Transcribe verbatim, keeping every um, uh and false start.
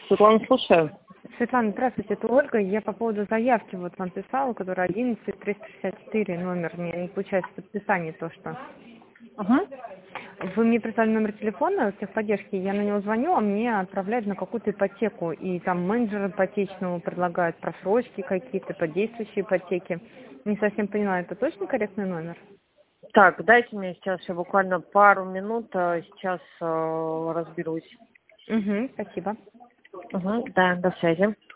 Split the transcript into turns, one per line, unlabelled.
Светлана, слушаю.
Светлана, здравствуйте, это Ольга. Я по поводу заявки вот вам писала, которая одиннадцать триста шестьдесят четыре номер. Мне не получается подписание то, что.
Угу.
Вы мне прислали номер телефона техподдержки, я на него звоню, а мне отправляют на какую-то ипотеку. И там менеджер ипотечного предлагает просрочки какие-то, по действующей ипотеке. Не совсем поняла, это точно корректный номер?
Так, дайте мне сейчас я буквально пару минут, а сейчас э, разберусь.
Угу, спасибо.
Угу, да, до связи.